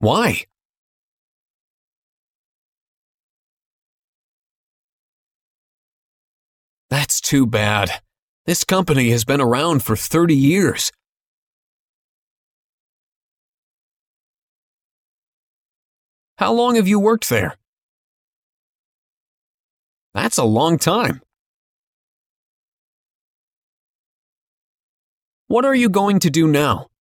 Why? That's too bad. This company has been around for 30 years. How long have you worked there? That's a long time. What are you going to do now?